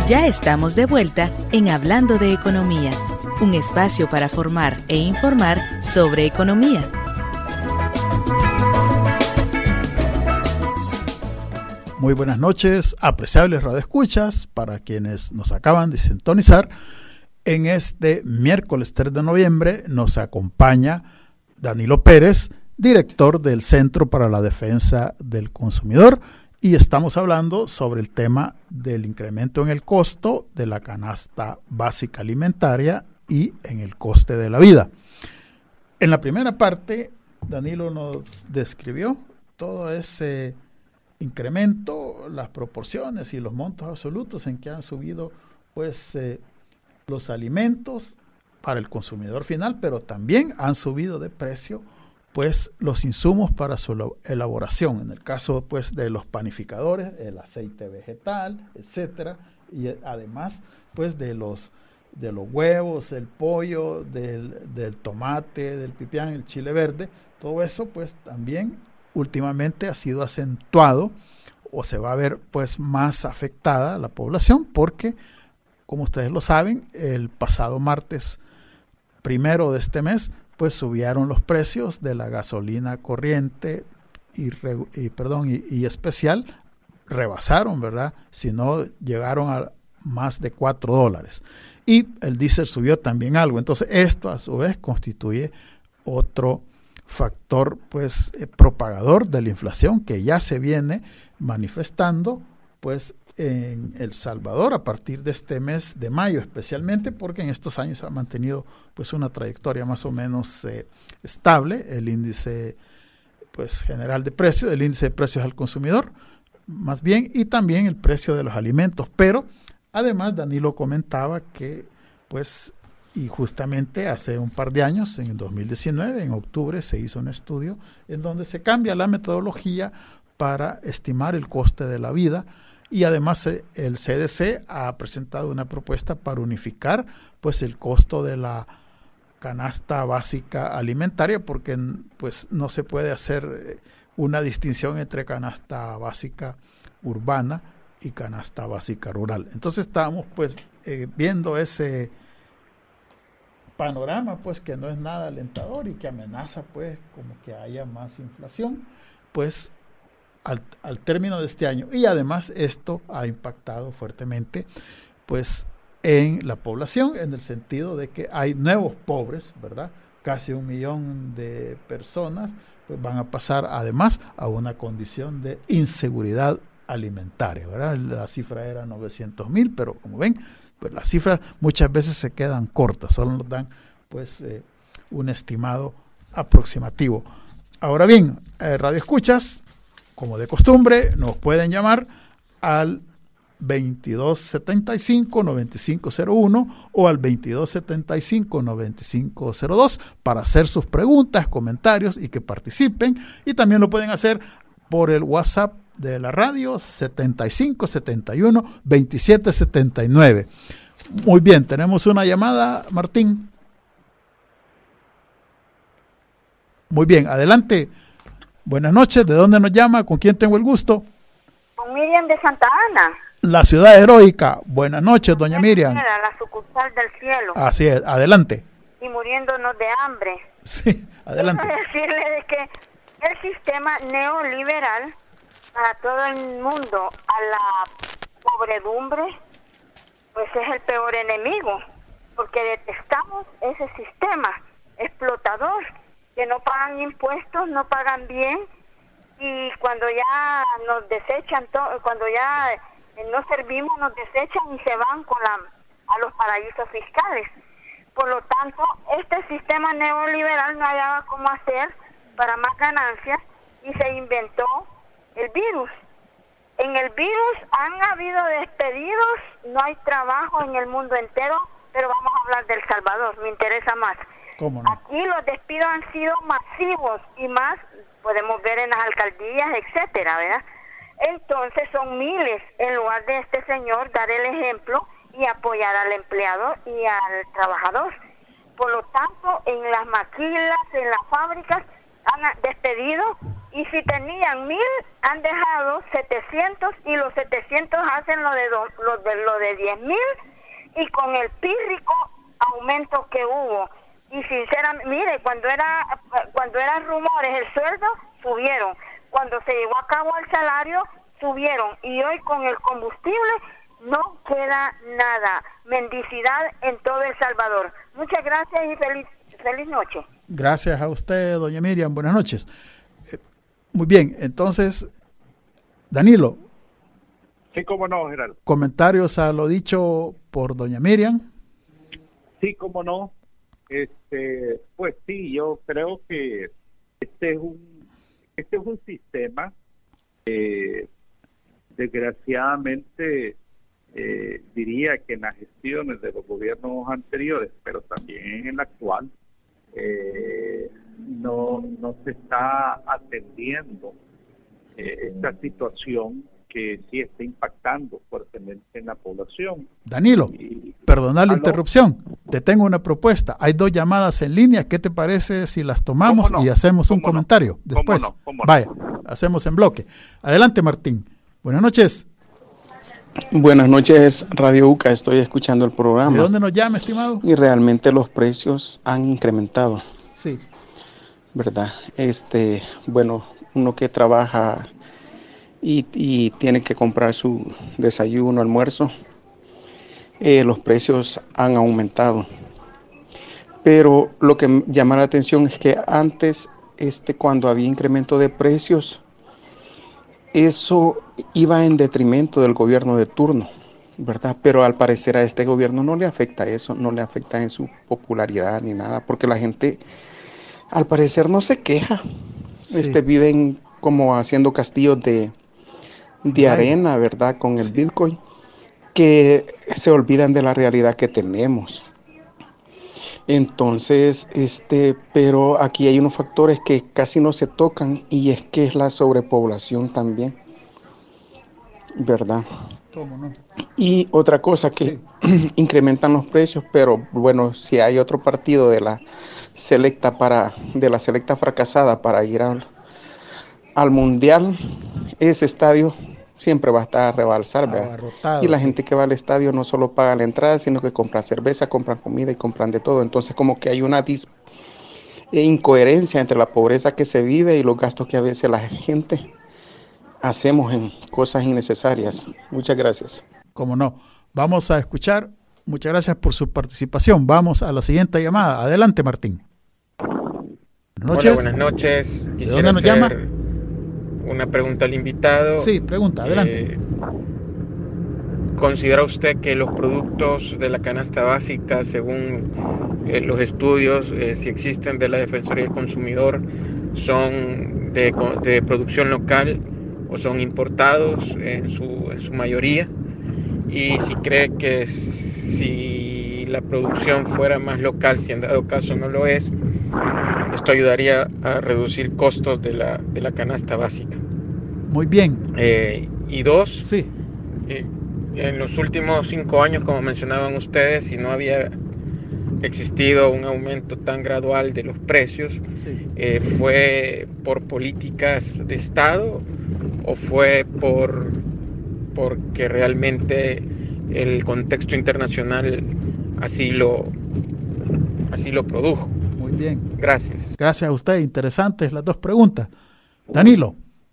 Ya estamos de vuelta en Hablando de Economía, un espacio para formar e informar sobre economía. Muy buenas noches, apreciables radioescuchas, para quienes nos acaban de sintonizar. En este miércoles 3 de noviembre nos acompaña Danilo Pérez, director del Centro para la Defensa del Consumidor, y estamos hablando sobre el tema del incremento en el costo de la canasta básica alimentaria y en el coste de la vida. En la primera parte, Danilo nos describió todo ese incremento, las proporciones y los montos absolutos en que han subido los alimentos para el consumidor final, pero también han subido de precio los insumos para su elaboración, en el caso de los panificadores, el aceite vegetal, etcétera, y además de los huevos, el pollo, del tomate, del pipián, el chile verde. Todo eso también últimamente ha sido acentuado o se va a ver más afectada la población porque, como ustedes lo saben, el pasado martes 1 de este mes subieron los precios de la gasolina corriente y especial, rebasaron, ¿verdad? Si no, llegaron a más de $4. Y el diésel subió también algo. Entonces, esto a su vez constituye otro factor propagador de la inflación que ya se viene manifestando en El Salvador a partir de este mes de mayo, especialmente porque en estos años ha mantenido una trayectoria más o menos estable el índice general de precios, el índice de precios al consumidor más bien, y también el precio de los alimentos. Pero además Danilo comentaba que y justamente hace un par de años, en el 2019, en octubre, se hizo un estudio en donde se cambia la metodología para estimar el coste de la vida. Y además el CDC ha presentado una propuesta para unificar el costo de la canasta básica alimentaria, porque no se puede hacer una distinción entre canasta básica urbana y canasta básica rural. Entonces estábamos viendo ese panorama que no es nada alentador y que amenaza como que haya más inflación al término de este año. Y además esto ha impactado fuertemente en la población, en el sentido de que hay nuevos pobres, ¿verdad? Casi 1 millón de personas van a pasar además a una condición de inseguridad alimentaria, ¿verdad? La cifra era 900,000, pero como ven, las cifras muchas veces se quedan cortas, solo nos dan un estimado aproximativo. Ahora bien, radioescuchas, como de costumbre, nos pueden llamar al 2275-9501 o al 2275-9502 para hacer sus preguntas, comentarios y que participen. Y también lo pueden hacer por el WhatsApp de la radio 7571-2779. Muy bien, tenemos una llamada, Martín. Muy bien, adelante. Buenas noches, ¿de dónde nos llama? ¿Con quién tengo el gusto? Con Miriam de Santa Ana. La ciudad heroica. Buenas noches, doña Miriam. La sucursal del cielo. Así es, adelante. Y muriéndonos de hambre. Sí, adelante. Quiero decirle de que el sistema neoliberal para todo el mundo, a la pobredumbre, es el peor enemigo, porque detestamos ese sistema explotador, que no pagan impuestos, no pagan bien, y cuando ya nos desechan, cuando ya no servimos, nos desechan y se van a los paraísos fiscales. Por lo tanto, este sistema neoliberal no hallaba cómo hacer para más ganancias y se inventó el virus. En el virus han habido despedidos, no hay trabajo en el mundo entero, pero vamos a hablar de El Salvador, me interesa más. ¿Cómo no? Aquí los despidos han sido masivos y más podemos ver en las alcaldías, etcétera, ¿verdad? Entonces son miles, en lugar de este señor dar el ejemplo y apoyar al empleado y al trabajador. Por lo tanto, en las maquilas, en las fábricas, han despedido Y si tenían 1000, han dejado 700 y los 700 hacen lo de 10,000 y con el pírrico aumento que hubo. Y sinceramente, mire, cuando eran rumores, el sueldo subieron. Cuando se llevó a cabo el salario, subieron. Y hoy con el combustible no queda nada. Mendicidad en todo El Salvador. Muchas gracias y feliz noche. Gracias a usted, doña Miriam. Buenas noches. Muy bien, entonces, Danilo. Sí, cómo no, Gerardo. ¿Comentarios a lo dicho por doña Miriam? Sí, cómo no. Pues sí, yo creo que este es un sistema desgraciadamente diría que en las gestiones de los gobiernos anteriores, pero también en el actual, no se está atendiendo esta situación que sí está impactando fuertemente en la población. Danilo, perdona la interrupción, te tengo una propuesta. Hay 2 llamadas en línea, ¿qué te parece si las tomamos y hacemos un comentario después? ¿Cómo no? Vaya, hacemos en bloque. Adelante, Martín. Buenas noches. Buenas noches, Radio UCA, estoy escuchando el programa. ¿De dónde nos llama, estimado? Y realmente los precios han incrementado. Sí. ¿Verdad? Bueno, uno que trabaja y tiene que comprar su desayuno, almuerzo, los precios han aumentado. Pero lo que me llama la atención es que antes, cuando había incremento de precios, eso iba en detrimento del gobierno de turno, ¿verdad? Pero al parecer a este gobierno no le afecta eso, no le afecta en su popularidad ni nada, porque la gente al parecer no se queja. Sí. Viven como haciendo castillos de arena, ¿verdad? Con el Bitcoin, que se olvidan de la realidad que tenemos. Entonces, pero aquí hay unos factores que casi no se tocan y es que es la sobrepoblación también, ¿verdad? ¿Cómo no? Y otra cosa que incrementan los precios, pero bueno, si hay otro partido de la selecta fracasada para ir al mundial, ese estadio siempre va a estar a rebalsar, ¿verdad? Y la gente que va al estadio no solo paga la entrada, sino que compra cerveza, compran comida y compran de todo. Entonces como que hay una incoherencia entre la pobreza que se vive y los gastos que a veces la gente hacemos en cosas innecesarias. Muchas gracias. Cómo no. Vamos a escuchar. Muchas gracias por su participación. Vamos a la siguiente llamada. Adelante, Martín. Buenas noches. Hola, buenas noches. ¿De dónde nos llama? Una pregunta al invitado. Sí, pregunta, adelante. ¿Considera usted que los productos de la canasta básica, según los estudios, si existen de la Defensoría del Consumidor, son de producción local o son importados en su mayoría? Y si cree que si la producción fuera más local, si en dado caso no lo es, esto ayudaría a reducir costos de la canasta básica. Muy bien. Y 2, sí. En los últimos 5 años, como mencionaban ustedes, si no había existido un aumento tan gradual de los precios, ¿fue por políticas de Estado o fue porque realmente el contexto internacional así lo produjo? Muy bien. Gracias. Gracias a usted. Interesantes las 2 preguntas. Danilo.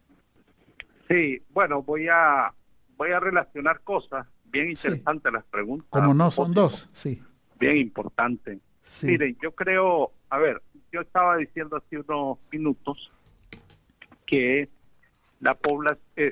Sí, bueno, voy a relacionar cosas bien interesantes las preguntas. Como no, son 2, sí. Bien importantes. Sí. Miren, yo creo, yo estaba diciendo hace unos minutos que la población,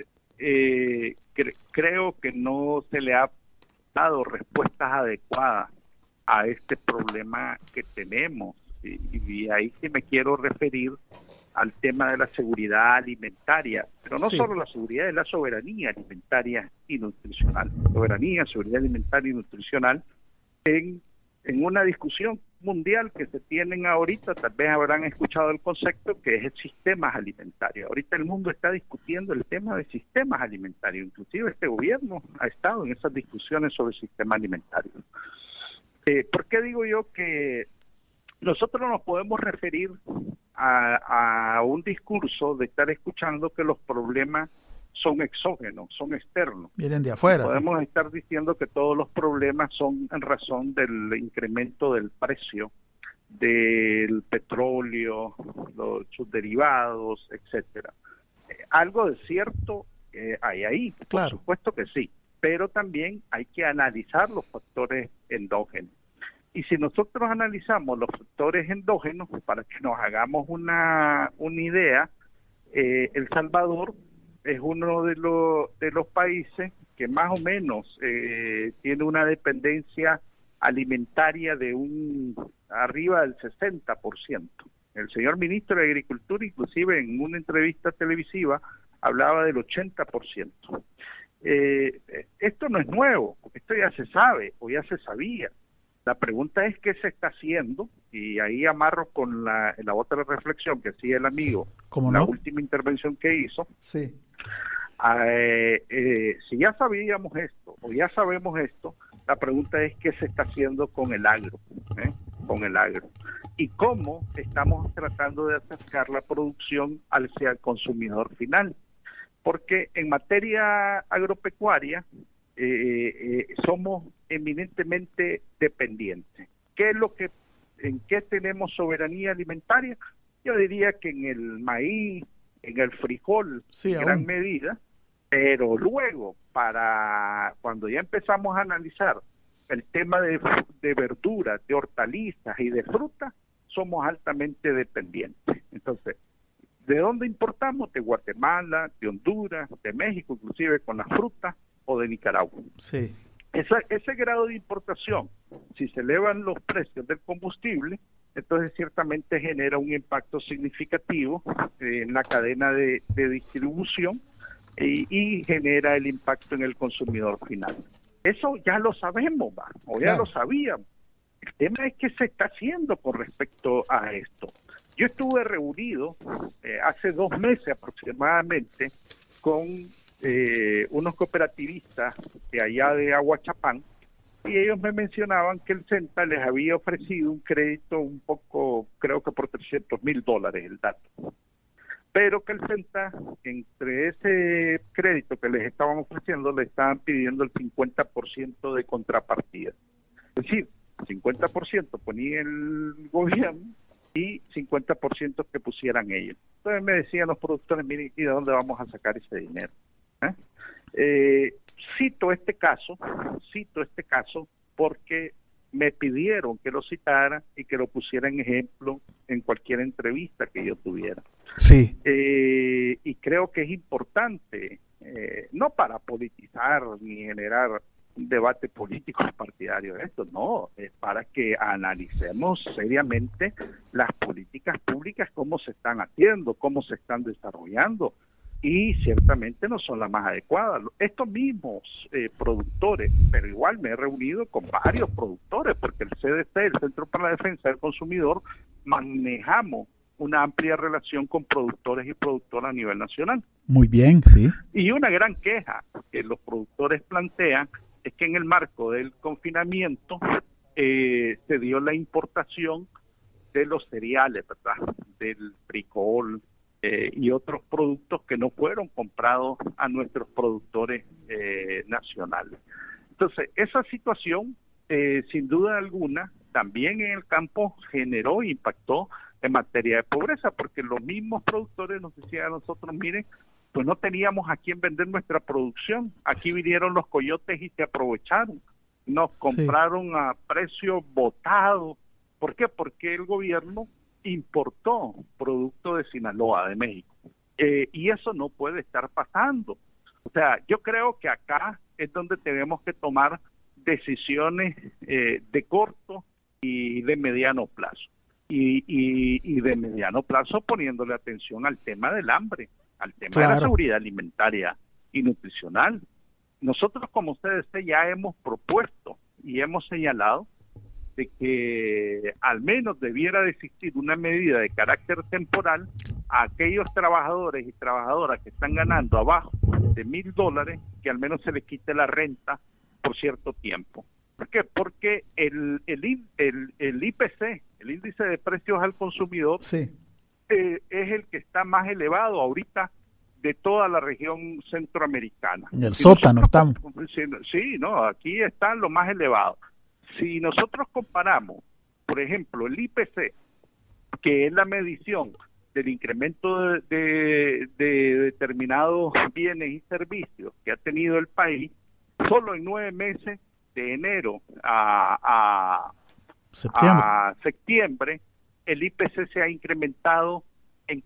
creo que no se le ha dado respuestas adecuadas a este problema que tenemos. Y ahí sí me quiero referir al tema de la seguridad alimentaria, pero no solo la seguridad, es la soberanía alimentaria y nutricional. Soberanía, seguridad alimentaria y nutricional en una discusión mundial que se tienen ahorita, tal vez habrán escuchado el concepto que es el sistemas alimentarios. Ahorita el mundo está discutiendo el tema de sistemas alimentarios, inclusive este gobierno ha estado en esas discusiones sobre sistemas alimentarios. ¿Por qué digo yo que nosotros nos podemos referir a un discurso de estar escuchando que los problemas son exógenos, son externos. Vienen de afuera. Podemos estar diciendo que todos los problemas son en razón del incremento del precio del petróleo, sus derivados, etcétera. Algo de cierto hay ahí, claro. Por supuesto que sí, pero también hay que analizar los factores endógenos. Y si nosotros analizamos los factores endógenos, para que nos hagamos una idea, El Salvador es uno de los países que más o menos tiene una dependencia alimentaria de arriba del 60%. El señor ministro de Agricultura, inclusive en una entrevista televisiva, hablaba del 80%. Esto no es nuevo, esto ya se sabe o ya se sabía. La pregunta es qué se está haciendo, y ahí amarro con la otra reflexión que hacía el amigo, la última intervención que hizo. Sí. Si ya sabíamos esto o ya sabemos esto, la pregunta es qué se está haciendo con el agro, y cómo estamos tratando de acercar la producción hacia el consumidor final, porque en materia agropecuaria somos eminentemente dependientes. ¿En qué tenemos soberanía alimentaria? Yo diría que en el maíz, en el frijol, en gran medida, pero luego, cuando ya empezamos a analizar el tema de verduras, de hortalizas y de frutas, somos altamente dependientes. Entonces, ¿de dónde importamos? De Guatemala, de Honduras, de México, inclusive con las frutas, o de Nicaragua. Sí. Ese grado de importación, si se elevan los precios del combustible, entonces ciertamente genera un impacto significativo en la cadena de distribución y genera el impacto en el consumidor final. Eso ya lo sabemos, ya lo sabíamos. El tema es qué se está haciendo con respecto a esto. Yo estuve reunido hace 2 meses aproximadamente con unos cooperativistas de allá de Aguachapán, y ellos me mencionaban que el CENTA les había ofrecido un crédito un poco, creo que por $300,000 el dato, pero que el CENTA, entre ese crédito que les estaban ofreciendo, le estaban pidiendo el 50% de contrapartida. Es decir, 50% ponía el gobierno y 50% que pusieran ellos. Entonces me decían los productores, miren, ¿y de dónde vamos a sacar ese dinero? Cito este caso porque me pidieron que lo citara y que lo pusiera en ejemplo en cualquier entrevista que yo tuviera. Sí. Y creo que es importante, no para politizar ni generar un debate político partidario de esto, no, es para que analicemos seriamente las políticas públicas, cómo se están haciendo, cómo se están desarrollando, y ciertamente no son las más adecuadas. Estos mismos productores, pero igual me he reunido con varios productores, porque el CDC, el Centro para la Defensa del Consumidor, manejamos una amplia relación con productores y productoras a nivel nacional. Muy bien, sí. Y una gran queja que los productores plantean es que en el marco del confinamiento se dio la importación de los cereales, ¿verdad? Del frijol y otros productos que no fueron comprados a nuestros productores nacionales. Entonces, esa situación, sin duda alguna, también en el campo generó e impactó en materia de pobreza, porque los mismos productores nos decían a nosotros, miren, pues no teníamos a quién vender nuestra producción. Aquí vinieron los coyotes y se aprovecharon. Nos compraron a precio botado. ¿Por qué? Porque el gobierno importó producto de Sinaloa, de México. Y eso no puede estar pasando. O sea, yo creo que acá es donde tenemos que tomar decisiones de corto y de mediano plazo. Y de mediano plazo poniéndole atención al tema del hambre, al tema de la seguridad alimentaria y nutricional. Nosotros como CDC ya hemos propuesto y hemos señalado de que al menos debiera de existir una medida de carácter temporal a aquellos trabajadores y trabajadoras que están ganando abajo de $1,000, que al menos se les quite la renta por cierto tiempo. ¿Por qué? Porque el IPC, el índice de precios al consumidor, Sí. es el que está más elevado ahorita de toda la región centroamericana. En el sótano estamos. Sí, no, aquí están los más elevados. Si nosotros comparamos, por ejemplo, el IPC, que es la medición del incremento de determinados bienes y servicios que ha tenido el país, solo en 9 meses, de enero a septiembre, el IPC se ha incrementado en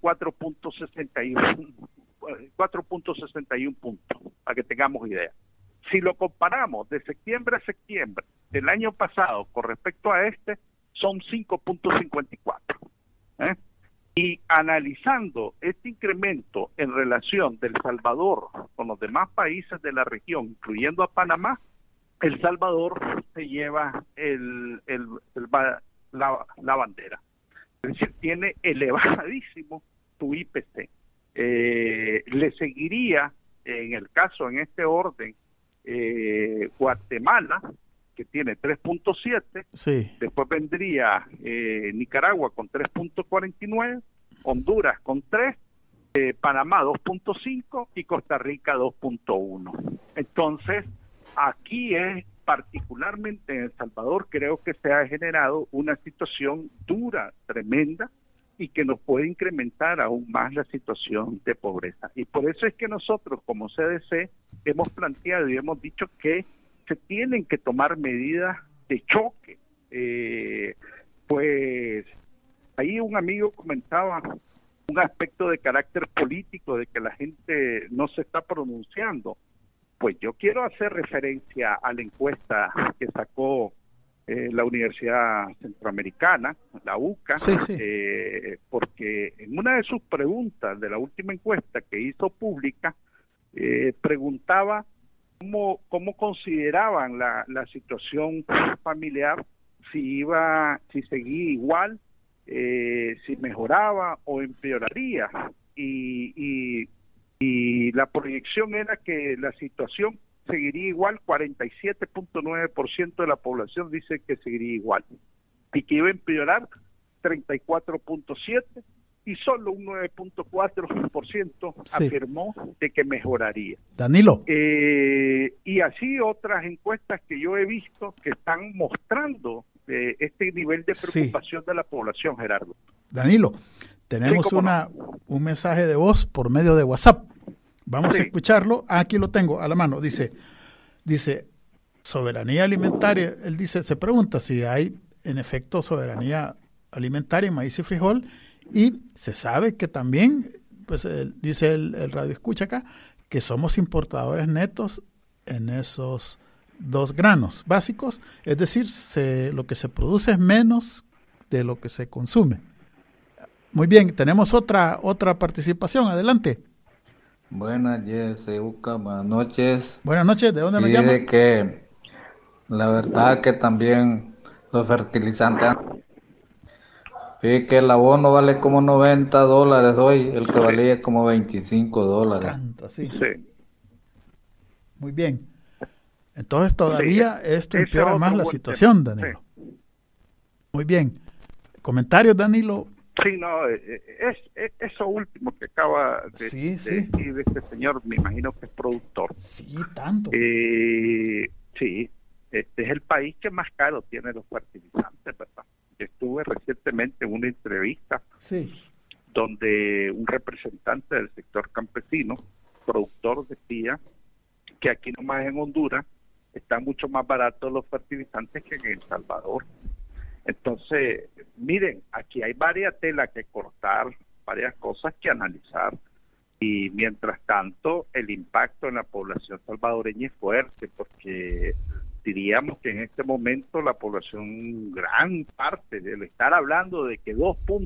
4.61 puntos, para que tengamos idea. Si lo comparamos de septiembre a septiembre del año pasado con respecto a son 5.54. Y analizando este incremento en relación de El Salvador con los demás países de la región, incluyendo a Panamá, El Salvador se lleva la bandera. Es decir, tiene elevadísimo su IPC. Le seguiría, en el caso, en este orden, Guatemala, que tiene 3.7, Sí. después vendría Nicaragua con 3.49, Honduras con 3, Panamá 2.5 y Costa Rica 2.1. Entonces, aquí es particularmente en El Salvador, creo que se ha generado una situación dura, tremenda, y que nos puede incrementar aún más la situación de pobreza. Y por eso es que nosotros, como CDC, hemos planteado y hemos dicho que se tienen que tomar medidas de choque. Pues ahí un amigo comentaba un aspecto de carácter político, de que la gente no se está pronunciando. Pues yo quiero hacer referencia a la encuesta que sacó la Universidad Centroamericana, la UCA, Sí, sí. porque en una de sus preguntas de la última encuesta que hizo pública, preguntaba cómo consideraban la situación familiar, si seguía igual, si mejoraba o empeoraría, y la proyección era que la situación seguiría igual. 47.9% de la población dice que seguiría igual, y que iba a empeorar 34.7%, y solo un 9.4% Sí. afirmó de que mejoraría. Danilo. Y así otras encuestas que yo he visto que están mostrando este nivel de preocupación de la población, Gerardo. Danilo, tenemos Sí, un mensaje de voz por medio de WhatsApp. Vamos Sí. a escucharlo. Aquí lo tengo a la mano. Dice, soberanía alimentaria. Él dice, se pregunta si hay en efecto soberanía alimentaria en maíz y frijol, y se sabe que también, pues dice el radio escucha acá, que somos importadores netos en esos 2 granos básicos, es decir, lo que se produce es menos de lo que se consume. Muy bien, tenemos otra participación, adelante. Buenas, buenas noches. Buenas noches, ¿de dónde nos Y llama? de que la verdad que también los fertilizantes, fíjate que el abono vale como $90 hoy, el que valía como $25. Tanto así. Sí. Muy bien. Entonces todavía esto ese empeora otro más la buen situación, tema. Danilo. Muy bien. ¿Comentarios, Danilo? Sí, no, eso último que acaba de Sí. decir este señor, me imagino que es productor. Sí, tanto. Sí, este es el país que más caro tiene los fertilizantes, ¿verdad? Estuve recientemente en una entrevista Sí. donde un representante del sector campesino, productor, decía que aquí nomás en Honduras están mucho más baratos los fertilizantes que en El Salvador. Entonces, miren, aquí hay varias telas que cortar, varias cosas que analizar, y mientras tanto el impacto en la población salvadoreña es fuerte, porque diríamos que en este momento la población, gran parte, del estar hablando de que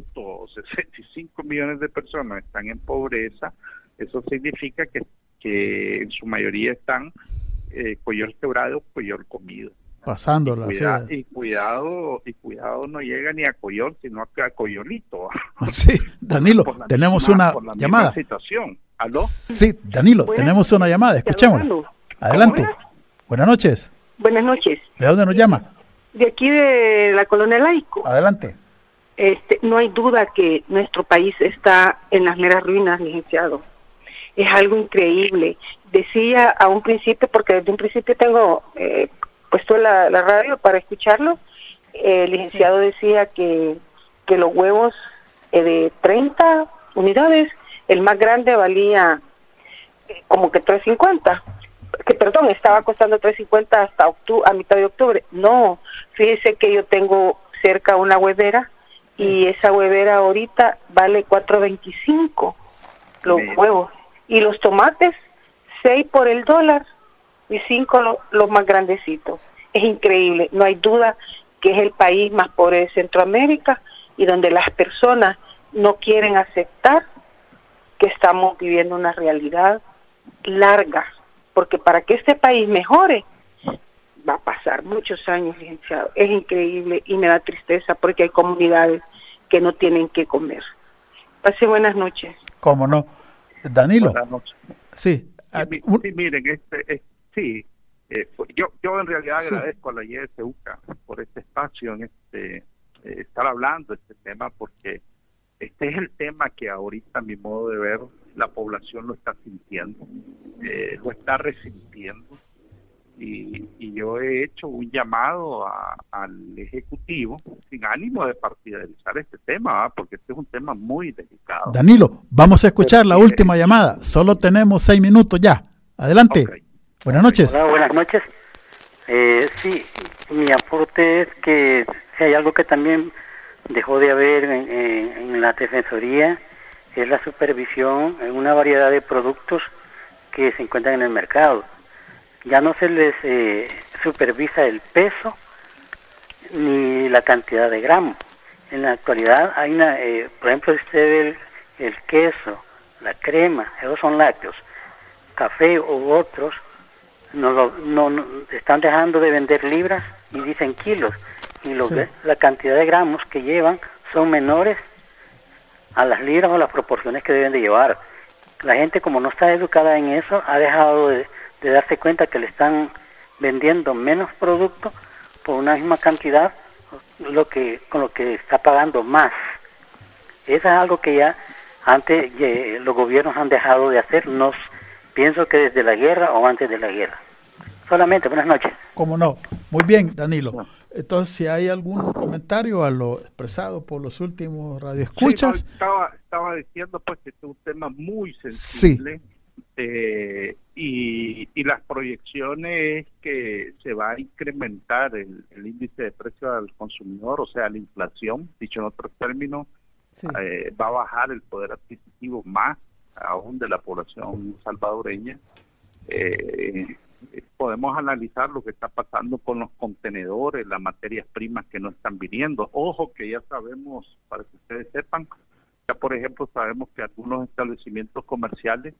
2.65 millones de personas están en pobreza, eso significa que en su mayoría están coyol quebrado, coyol comido. Pasándola. Y cuidado no llega ni a coyol, sino a coyolito. Sí, Danilo, tenemos una llamada. Situación. ¿Aló? Sí, Danilo, tenemos una llamada, escuchémosla. Adelante. Buenas noches. Buenas noches. ¿De dónde nos llama? De aquí de la Colonia Laico. Adelante. No hay duda que nuestro país está en las meras ruinas, licenciado. Es algo increíble. Decía a un principio, porque desde un principio tengo puesto la radio para escucharlo, el licenciado decía que los huevos de 30 unidades, el más grande valía como que 3.50, que perdón, estaba costando 3.50 hasta a mitad de octubre. No, fíjese que yo tengo cerca una huevera y esa huevera ahorita vale 4.25 los huevos, y los tomates 6 por el dólar y 5 los más grandecitos. Es increíble, no hay duda que es el país más pobre de Centroamérica y donde las personas no quieren aceptar que estamos viviendo una realidad larga, porque para que este país mejore va a pasar muchos años, licenciado. Es increíble y me da tristeza porque hay comunidades que no tienen que comer. Pase buenas noches. ¿Cómo no? Danilo. Buenas noches. Sí. Sí, miren, yo en realidad agradezco a la YSUCA por este espacio en estar hablando de este tema, porque este es el tema que ahorita, a mi modo de ver, la población lo está sintiendo, lo está resintiendo, y yo he hecho un llamado al Ejecutivo sin ánimo de partidarizar este tema, porque este es un tema muy delicado. Danilo, vamos a escuchar la última llamada, solo tenemos 6 minutos ya, adelante. Okay. Buenas noches. Hola, buenas noches. Sí, mi aporte es que si hay algo que también dejó de haber en la Defensoría, es la supervisión en una variedad de productos que se encuentran en el mercado. Ya no se les supervisa el peso ni la cantidad de gramos. En la actualidad hay por ejemplo, usted ve el queso, la crema, esos son lácteos, café u otros, no están dejando de vender libras y dicen kilos, y la cantidad de gramos que llevan son menores a las libras o las proporciones que deben de llevar. La gente, como no está educada en eso, ha dejado de darse cuenta que le están vendiendo menos producto por una misma cantidad con lo que está pagando más. Eso es algo que ya antes los gobiernos han dejado de hacer. Pienso que desde la guerra o antes de la guerra. Solamente, buenas noches. ¿Cómo no? Muy bien, Danilo. Entonces, si hay algún comentario a lo expresado por los últimos radioescuchas. Sí, estaba diciendo pues que este es un tema muy sensible. Sí. Y las proyecciones es que se va a incrementar el índice de precio al consumidor, o sea, la inflación, dicho en otros términos, va a bajar el poder adquisitivo más aún de la población salvadoreña. Podemos analizar lo que está pasando con los contenedores, las materias primas que no están viniendo. Ojo que ya sabemos, para que ustedes sepan, ya por ejemplo sabemos que algunos establecimientos comerciales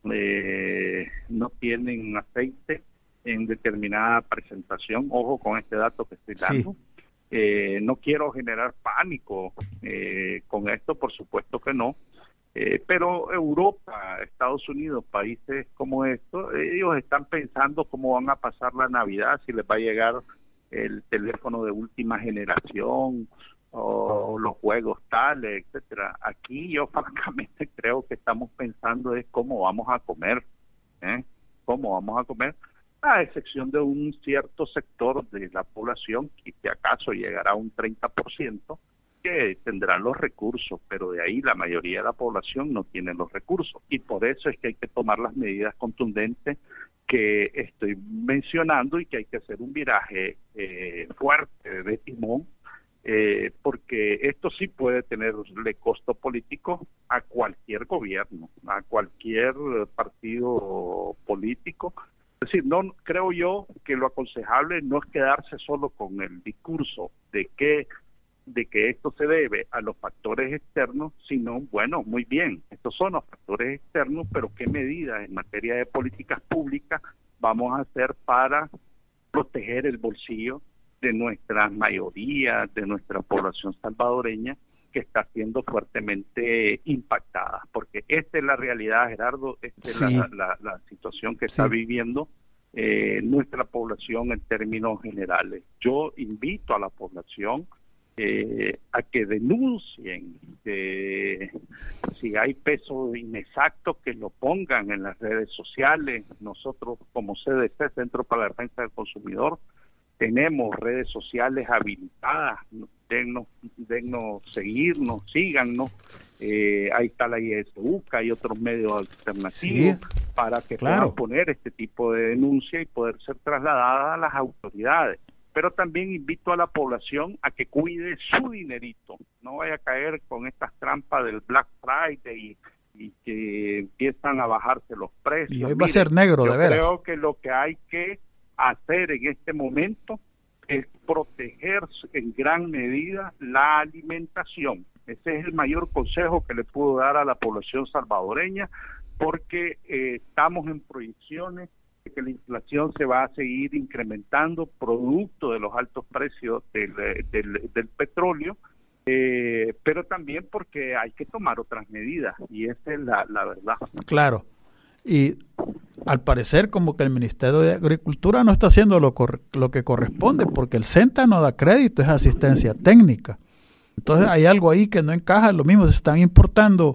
no tienen aceite en determinada presentación. Ojo con este dato que estoy dando. No quiero generar pánico con esto, por supuesto que no. Pero Europa, Estados Unidos, países como estos, ellos están pensando cómo van a pasar la Navidad, si les va a llegar el teléfono de última generación o los juegos tales, etcétera. Aquí yo francamente creo que estamos pensando es cómo vamos a comer, cómo vamos a comer, a excepción de un cierto sector de la población que si acaso llegará a un 30%, que tendrán los recursos, pero de ahí la mayoría de la población no tiene los recursos, y por eso es que hay que tomar las medidas contundentes que estoy mencionando, y que hay que hacer un viraje fuerte de timón, porque esto sí puede tenerle costo político a cualquier gobierno, a cualquier partido político. Es decir, no creo yo que lo aconsejable no es quedarse solo con el discurso de que esto se debe a los factores externos, sino, bueno, muy bien, estos son los factores externos, pero ¿qué medidas en materia de políticas públicas vamos a hacer para proteger el bolsillo de nuestra mayoría, de nuestra población salvadoreña, que está siendo fuertemente impactada? Porque esta es la realidad, Gerardo, esta es la situación que está viviendo nuestra población en términos generales. Yo invito a la población a que denuncien, si hay peso inexacto, que lo pongan en las redes sociales. Nosotros como CDC, Centro para la Defensa del Consumidor, tenemos redes sociales habilitadas. Dennos seguirnos, síganos. Ahí está la ISUCA, hay otros medios alternativos para que puedan poner este tipo de denuncia y poder ser trasladada a las autoridades. Pero también invito a la población a que cuide su dinerito, no vaya a caer con estas trampas del Black Friday y que empiezan a bajarse los precios. Y hoy va a ser negro, de veras. Yo creo que lo que hay que hacer en este momento es proteger en gran medida la alimentación. Ese es el mayor consejo que le puedo dar a la población salvadoreña, porque estamos en proyecciones de que la inflación se va a seguir incrementando producto de los altos precios del petróleo, pero también porque hay que tomar otras medidas, y esa es la verdad. Claro. Y al parecer como que el Ministerio de Agricultura no está haciendo lo que corresponde, porque el CENTA no da crédito, es asistencia técnica. Entonces hay algo ahí que no encaja. Lo mismo, se están importando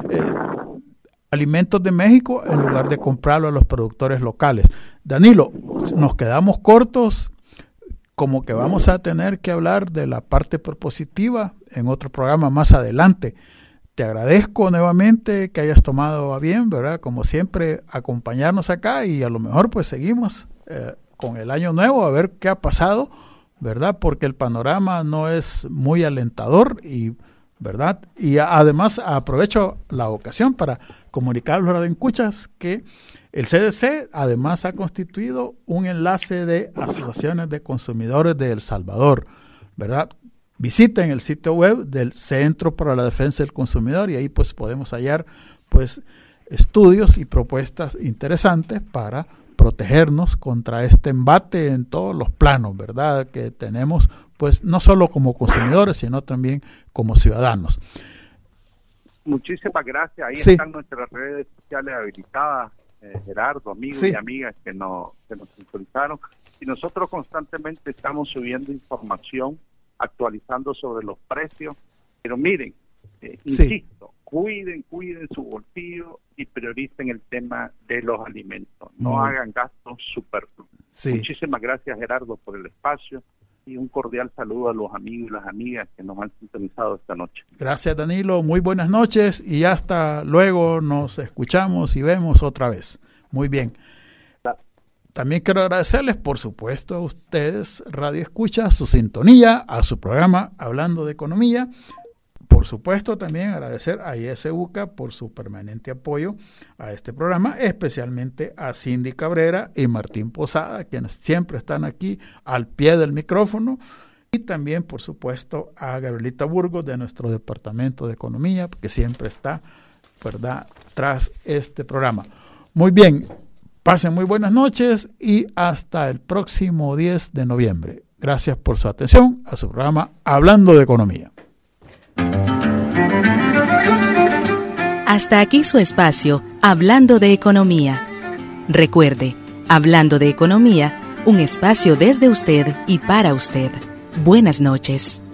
alimentos de México en lugar de comprarlo a los productores locales. Danilo, nos quedamos cortos, como que vamos a tener que hablar de la parte propositiva en otro programa más adelante. Te agradezco nuevamente que hayas tomado a bien, ¿verdad? Como siempre, acompañarnos acá, y a lo mejor pues seguimos con el año nuevo a ver qué ha pasado, ¿verdad? Porque el panorama no es muy alentador, y ¿verdad? Y además aprovecho la ocasión para comunicar a los radioescuchas que el CDC además ha constituido un enlace de asociaciones de consumidores de El Salvador, ¿verdad? Visiten el sitio web del Centro para la Defensa del Consumidor, y ahí pues podemos hallar pues estudios y propuestas interesantes para protegernos contra este embate en todos los planos, ¿verdad? Que tenemos pues no solo como consumidores, sino también como ciudadanos. Muchísimas gracias. Ahí están nuestras redes sociales habilitadas, Gerardo, amigos y amigas que nos sintonizaron. Y nosotros constantemente estamos subiendo información, actualizando sobre los precios, pero miren, insisto, cuiden su bolsillo y prioricen el tema de los alimentos, no hagan gastos superfluos. Muchísimas gracias, Gerardo, por el espacio, y un cordial saludo a los amigos y las amigas que nos han sintonizado esta noche. Gracias, Danilo, muy buenas noches, y hasta luego, nos escuchamos y vemos otra vez. Muy bien. También quiero agradecerles, por supuesto, a ustedes, Radio Escucha, su sintonía, a su programa Hablando de Economía. Por supuesto, también agradecer a ISUCA por su permanente apoyo a este programa, especialmente a Cindy Cabrera y Martín Posada, quienes siempre están aquí al pie del micrófono, y también, por supuesto, a Gabrielita Burgos de nuestro Departamento de Economía, que siempre está, ¿verdad?, tras este programa. Muy bien. Pasen muy buenas noches y hasta el próximo 10 de noviembre. Gracias por su atención a su programa Hablando de Economía. Hasta aquí su espacio Hablando de Economía. Recuerde, Hablando de Economía, un espacio desde usted y para usted. Buenas noches.